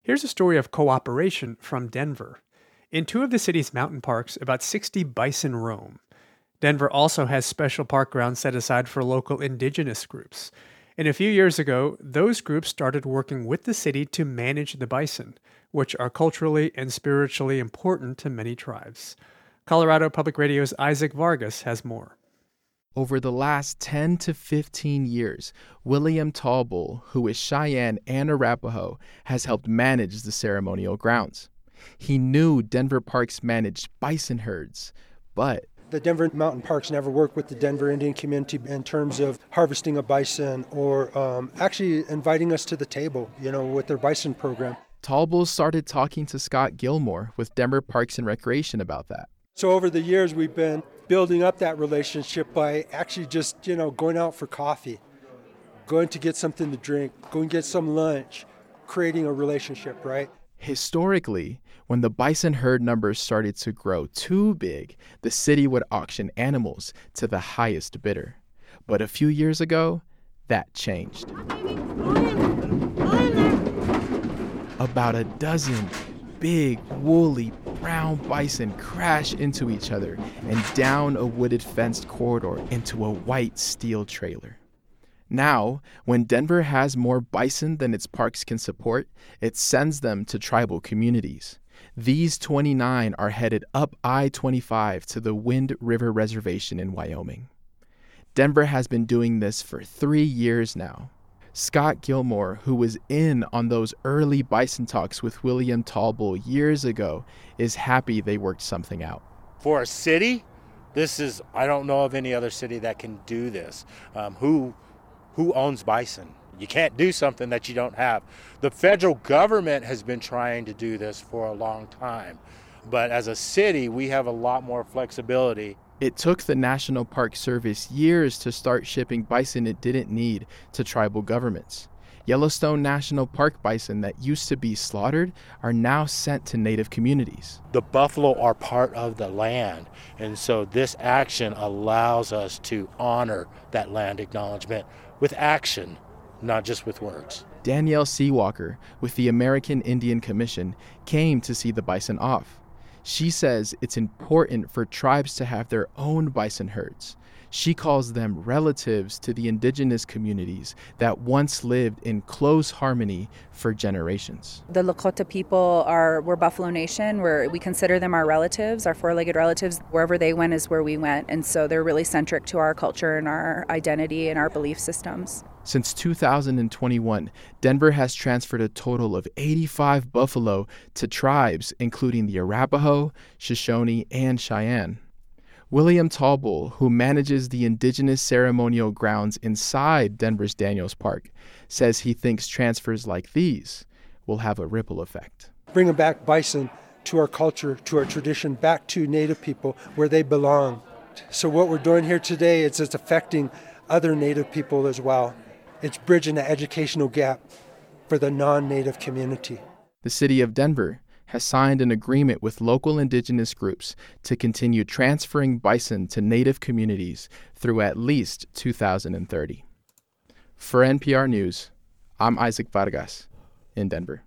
Here's a story of cooperation from Denver. In two of the city's mountain parks, about 60 bison roam. Denver also has special park grounds set aside for local indigenous groups. And a few years ago, those groups started working with the city to manage the bison, which are culturally and spiritually important to many tribes. Colorado Public Radio's Isaac Vargas has more. Over the last 10 to 15 years, William Tallbull, who is Cheyenne and Arapaho, has helped manage the ceremonial grounds. He knew Denver Parks managed bison herds, but the Denver Mountain Parks never worked with the Denver Indian community in terms of harvesting a bison or actually inviting us to the table, with their bison program. Tallbull started talking to Scott Gilmore with Denver Parks and Recreation about that. So over the years, we've been building up that relationship by actually just, going out for coffee, going to get something to drink, going to get some lunch, creating a relationship, right? Historically, when the bison herd numbers started to grow too big, the city would auction animals to the highest bidder. But a few years ago, that changed. About a dozen big, woolly, brown bison crash into each other and down a wooded fenced corridor into a white steel trailer. Now, when Denver has more bison than its parks can support, it sends them to tribal communities. These 29 are headed up I-25 to the Wind River Reservation in Wyoming. Denver has been doing this for 3 years now. Scott Gilmore, who was in on those early bison talks with William Tallbull years ago, is happy they worked something out. For a city, I don't know of any other city that can do this. Who owns bison? You can't do something that you don't have. The federal government has been trying to do this for a long time. But as a city, we have a lot more flexibility. It took the National Park Service years to start shipping bison it didn't need to tribal governments. Yellowstone National Park bison that used to be slaughtered are now sent to native communities. The buffalo are part of the land, and so this action allows us to honor that land acknowledgement with action, not just with words. Danielle Seawalker with the American Indian Commission came to see the bison off. She says it's important for tribes to have their own bison herds. She calls them relatives to the indigenous communities that once lived in close harmony for generations. The Lakota people we're Buffalo Nation. We consider them our relatives, our four-legged relatives. Wherever they went is where we went. And so they're really centric to our culture and our identity and our belief systems. Since 2021, Denver has transferred a total of 85 buffalo to tribes, including the Arapaho, Shoshone, and Cheyenne. William Tallbull, who manages the indigenous ceremonial grounds inside Denver's Daniels Park, says he thinks transfers like these will have a ripple effect. Bringing back bison to our culture, to our tradition, back to Native people where they belong. So what we're doing here today is it's affecting other Native people as well. It's bridging the educational gap for the non-Native community. The city of Denver has signed an agreement with local indigenous groups to continue transferring bison to Native communities through at least 2030. For NPR News, I'm Isaac Vargas in Denver.